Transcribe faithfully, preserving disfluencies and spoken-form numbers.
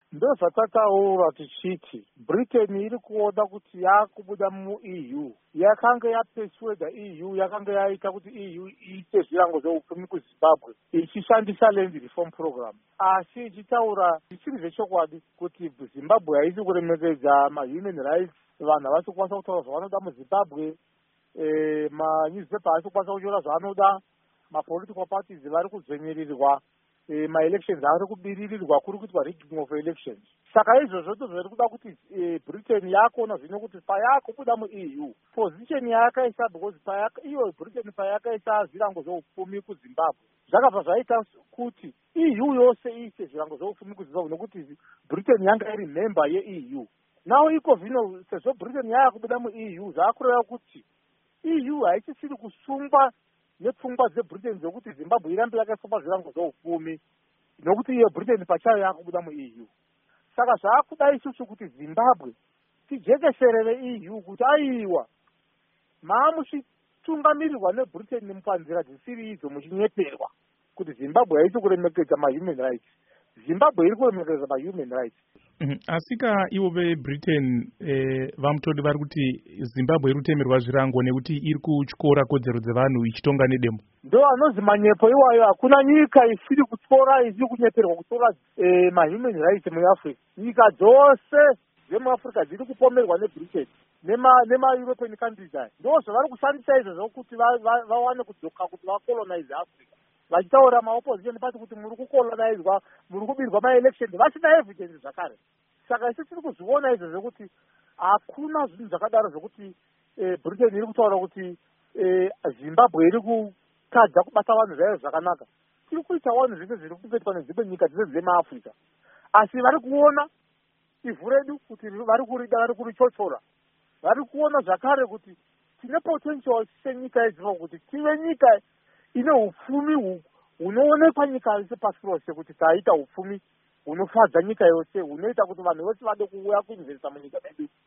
ndozvatataura tichiti Britain iri kuoda kuti yakubuda mu-E U yakanga yapeswedha E U yakanga yaita kuti E U iite zvirango zveupfumi kuZimbabwe ichishandisa land reform program, asi ichitaura zvisiri zvechokwadi kuti Zimbabwe haisi kuremekedza ma-human rights, vanhu havasi kukwanisa kutaura zvavanoda muZimbabwe, eh, manewspaper haasi kukwanisa kunyora zvavanoda, mapolitical parties vari kudzvenyerirwa, E, ma-elections ari kubiririrwa, kuri kuitwa rigging of elections. Saka izvozvo zviri kuda kuti e, Britain yakuona zvino kuti payakubuda mu-E U position yakaisa, because iyo Britain payakaisa zvirango zveupfumi kuZimbabwe zvakabva zvaita kuti E U yose iise zvirango zveupfumi kuZimbabwe nokuti Britain yanga iri member ye-E U. Nawo iko zvino sezvo Britain yakubuda mu-E U zvakureva kuti E U haichisiri kusungwa nepfungwa dzeBritain dzokuti Zimbabwe irambe yakasungwa zvirango zveupfumi nokuti iyo Britain pachayo yakubuda mu-E U. Saka zvaakuda isusu kuti Zimbabwe tijekeserere E U kuti aiwa maamuchitungamirirwa neBritain mupanzira dzisiri idzo muchinyeperwa kuti Zimbabwe haisi kuremekedza ma-human rights. Zimbabwe iri kuremekedza ma-human rights. Mm -hmm. Asika ivo veBritain eh, vamutodi vari kuti Zimbabwe iri kutemerwa zvirango nekuti iri kutyora kodzero dzevanhu ichitonga nedemo. Ndo anozi manyepo iwayo, hakuna nyika isiri kutyora isiri kunyeperwa kutora eh, ma-human rights muAfrica. Nyika dzose dzemuAfrica dziri kupomerwa neBritain nema-European countries aya. Ndo zvavari kushandisa izvo zvokuti vawane kudzoka kuti vacolonize Africa. Vachitaura maopposition pati kuti muri kucolonizwa, muri kubirwa ma-election vasina evidence zvakare. Saka isi tiri kuzviona izvo zvokuti hakuna zvinhu zvakadaro zvokuti eh, Britain iri kutaura kuti eh, Zimbabwe iri kutadza kubata vanhu zvayo zvakanaka. Tiri kuita vanhu zvese zviri kuitwa nedzimwe nyika dzese dzemaAfrica, asi vari kuona ivhu redu kuti vari kurida, vari kurichochora, vari kuona zvakare kuti tine potential senyika yedziva kuti tive nyika ine upfumi hunoonekwa nyika yose pasi rose, kuti taita upfumi hunofadza nyika yose, hunoita kuti vanhu vose vade kuuya kuinvesta munyika medu.